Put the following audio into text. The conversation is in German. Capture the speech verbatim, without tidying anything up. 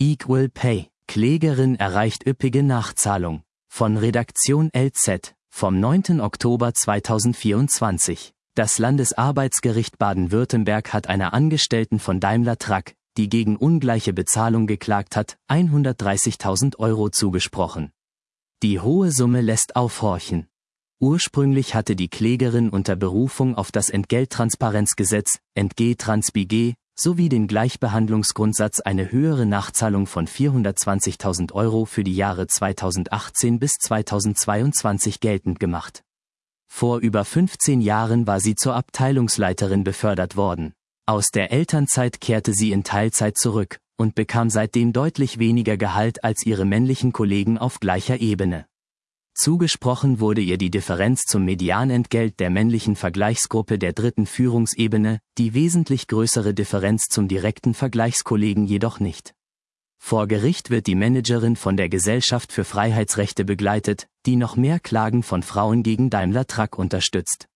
Equal Pay. Klägerin erreicht üppige Nachzahlung. Von Redaktion L Z, vom neunten Oktober zweitausendvierundzwanzig. Das Landesarbeitsgericht Baden-Württemberg hat einer Angestellten von Daimler Truck, die gegen ungleiche Bezahlung geklagt hat, hundertdreißigtausend Euro zugesprochen. Die hohe Summe lässt aufhorchen. Ursprünglich hatte die Klägerin unter Berufung auf das Entgelttransparenzgesetz, EntgelttransbG, sowie den Gleichbehandlungsgrundsatz eine höhere Nachzahlung von vierhundertzwanzigtausend Euro für die Jahre zweitausendachtzehn bis zweitausendzweiundzwanzig geltend gemacht. Vor über fünfzehn Jahren war sie zur Abteilungsleiterin befördert worden. Aus der Elternzeit kehrte sie in Teilzeit zurück und bekam seitdem deutlich weniger Gehalt als ihre männlichen Kollegen auf gleicher Ebene. Zugesprochen wurde ihr die Differenz zum Medianentgelt der männlichen Vergleichsgruppe der dritten Führungsebene, die wesentlich größere Differenz zum direkten Vergleichskollegen jedoch nicht. Vor Gericht wird die Managerin von der Gesellschaft für Freiheitsrechte begleitet, die noch mehr Klagen von Frauen gegen Daimler Truck unterstützt.